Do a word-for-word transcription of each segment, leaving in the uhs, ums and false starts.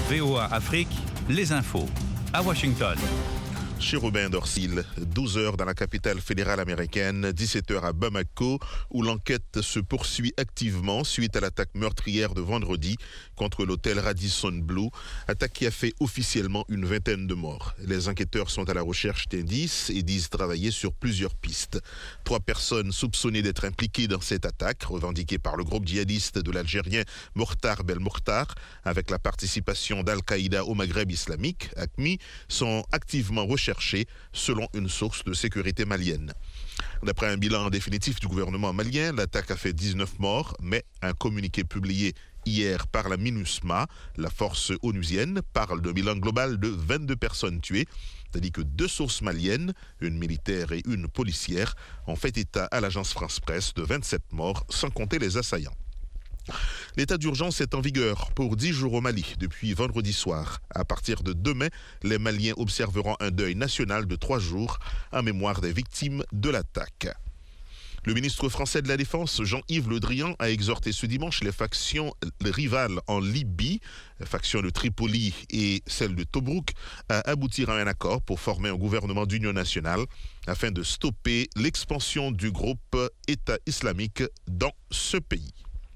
V O A Afrique, les infos à Washington. Chez Robin Dorsil, douze heures dans la capitale fédérale américaine, dix-sept heures à Bamako, où l'enquête se poursuit activement suite à l'attaque meurtrière de vendredi contre l'hôtel Radisson Blu, attaque qui a fait officiellement une vingtaine de morts. Les enquêteurs sont à la recherche d'indices et disent travailler sur plusieurs pistes. Trois personnes soupçonnées d'être impliquées dans cette attaque, revendiquée par le groupe djihadiste de l'Algérien Mortar Belmokhtar, avec la participation d'Al-Qaïda au Maghreb islamique, A Q M I, sont activement recherchées selon une source de sécurité malienne. D'après un bilan définitif du gouvernement malien, l'attaque a fait dix-neuf morts, mais un communiqué publié hier par la MINUSMA, la force onusienne, parle d'un bilan global de vingt-deux personnes tuées, tandis que deux sources maliennes, une militaire et une policière, ont fait état à l'agence France-Presse de vingt-sept morts, sans compter les assaillants. L'état d'urgence est en vigueur pour dix jours au Mali depuis vendredi soir. À partir de demain, les Maliens observeront un deuil national de trois jours en mémoire des victimes de l'attaque. Le ministre français de la Défense, Jean-Yves Le Drian, a exhorté ce dimanche les factions rivales en Libye, la faction de Tripoli et celle de Tobrouk, à aboutir à un accord pour former un gouvernement d'union nationale afin de stopper l'expansion du groupe État islamique dans ce pays.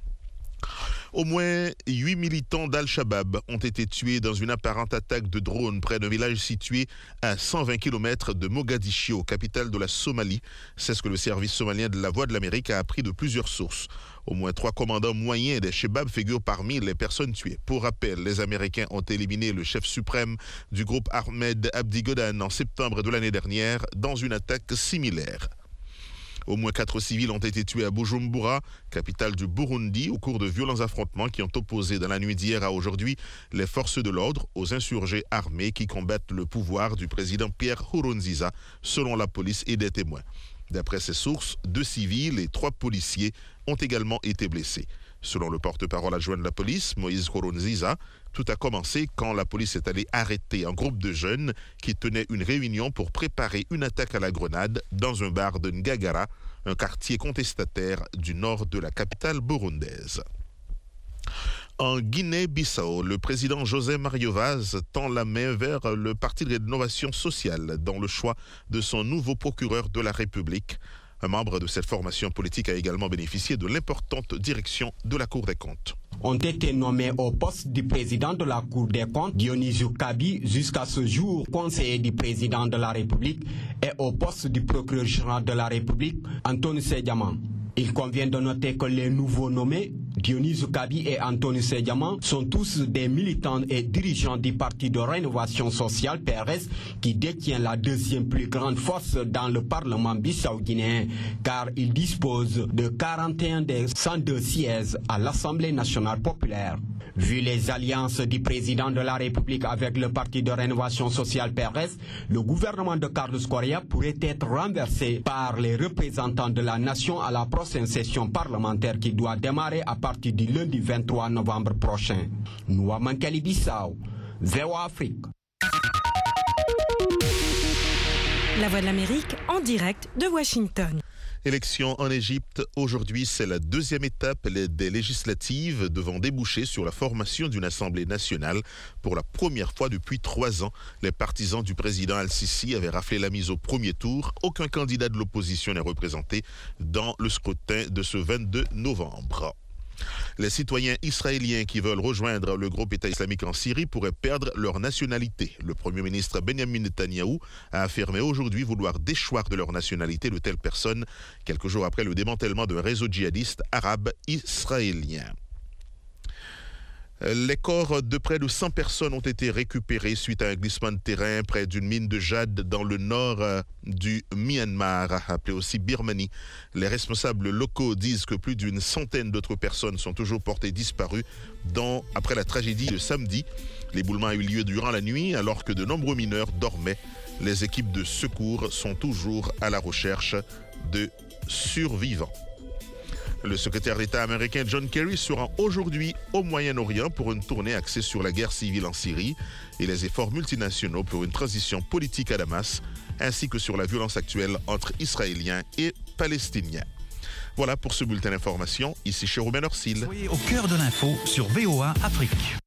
Au moins huit militants d'Al-Shabaab ont été tués dans une apparente attaque de drone près d'un village situé à cent vingt kilomètres de Mogadiscio, capitale de la Somalie. C'est ce que le service somalien de la Voix de l'Amérique a appris de plusieurs sources. Au moins trois commandants moyens des Shabaab figurent parmi les personnes tuées. Pour rappel, les Américains ont éliminé le chef suprême du groupe Ahmed Abdi Godane en septembre de l'année dernière dans une attaque similaire. Au moins quatre civils ont été tués à Bujumbura, capitale du Burundi, au cours de violents affrontements qui ont opposé dans la nuit d'hier à aujourd'hui les forces de l'ordre aux insurgés armés qui combattent le pouvoir du président Pierre Nkurunziza, selon la police et des témoins. D'après ces sources, deux civils et trois policiers ont également été blessés. Selon le porte-parole adjoint de la police, Moïse Nkurunziza, tout a commencé quand la police est allée arrêter un groupe de jeunes qui tenaient une réunion pour préparer une attaque à la grenade dans un bar de Ngagara, un quartier contestataire du nord de la capitale burundaise. En Guinée-Bissau, le président José Mario Vaz tend la main vers le Parti de rénovation sociale dans le choix de son nouveau procureur de la République. Un membre de cette formation politique a également bénéficié de l'importante direction de la Cour des comptes. Ont été nommés au poste du président de la Cour des comptes, Dionisio Kabi, jusqu'à ce jour conseiller du président de la République, et au poste du procureur général de la République, Anthony Sediaman. Il convient de noter que les nouveaux nommés, Dionisio Kabi et Anthony Sediaman, sont tous des militants et dirigeants du Parti de rénovation sociale, P R S, qui détient la deuxième plus grande force dans le Parlement bissau-guinéen, car il dispose de quarante et un des cent deux sièges à l'Assemblée nationale populaire. Vu les alliances du président de la République avec le Parti de rénovation sociale, P R S, le gouvernement de Carlos Correa pourrait être renversé par les représentants de la nation à la prochaine session parlementaire qui doit démarrer à partir du lundi vingt-trois novembre prochain. Nouamankali Bissau, V O A Afrique. La Voix de l'Amérique en direct de Washington. Élection en Égypte. Aujourd'hui, c'est la deuxième étape des législatives devant déboucher sur la formation d'une Assemblée nationale. Pour la première fois depuis trois ans, les partisans du président Al-Sisi avaient raflé la mise au premier tour. Aucun candidat de l'opposition n'est représenté dans le scrutin de ce vingt-deux novembre. Les citoyens israéliens qui veulent rejoindre le groupe État islamique en Syrie pourraient perdre leur nationalité. Le Premier ministre Benjamin Netanyahou a affirmé aujourd'hui vouloir déchoir de leur nationalité de telles personnes, quelques jours après le démantèlement d'un réseau djihadiste arabe israélien. Les corps de près de cent personnes ont été récupérés suite à un glissement de terrain près d'une mine de jade dans le nord du Myanmar, appelé aussi Birmanie. Les responsables locaux disent que plus d'une centaine d'autres personnes sont toujours portées disparues dans, après la tragédie de samedi. L'éboulement a eu lieu durant la nuit alors que de nombreux mineurs dormaient. Les équipes de secours sont toujours à la recherche de survivants. Le secrétaire d'État américain John Kerry se rend aujourd'hui au Moyen-Orient pour une tournée axée sur la guerre civile en Syrie et les efforts multinationaux pour une transition politique à Damas, ainsi que sur la violence actuelle entre Israéliens et Palestiniens. Voilà pour ce bulletin d'information. Ici chez Robin Dorsil. Soyez au cœur de l'info sur V O A Afrique.